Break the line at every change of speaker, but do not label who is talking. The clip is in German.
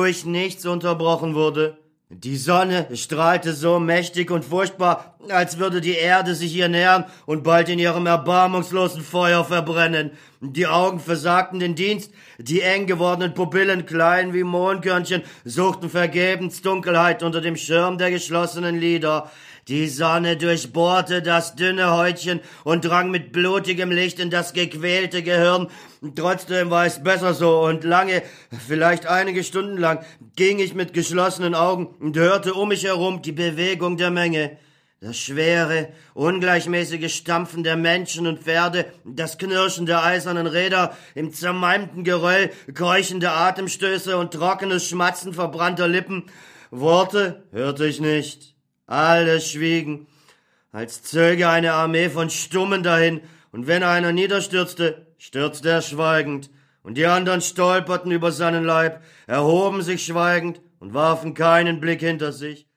durch nichts unterbrochen wurde. Die Sonne strahlte so mächtig und furchtbar, als würde die Erde sich ihr nähern und bald in ihrem erbarmungslosen Feuer verbrennen. Die Augen versagten den Dienst, die eng gewordenen Pupillen, klein wie Mondkörnchen, suchten vergebens Dunkelheit unter dem Schirm der geschlossenen Lider. Die Sonne durchbohrte das dünne Häutchen und drang mit blutigem Licht in das gequälte Gehirn. Trotzdem war es besser so, und lange, vielleicht einige Stunden lang, ging ich mit geschlossenen Augen und hörte um mich herum die Bewegung der Menge. Das schwere, ungleichmäßige Stampfen der Menschen und Pferde, das Knirschen der eisernen Räder, im zermalmten Geröll, keuchende Atemstöße und trockenes Schmatzen verbrannter Lippen. Worte hörte ich nicht. Alles schwiegen, als zöge eine Armee von Stummen dahin, und wenn einer niederstürzte, stürzte er schweigend, und die anderen stolperten über seinen Leib, erhoben sich schweigend und warfen keinen Blick hinter sich.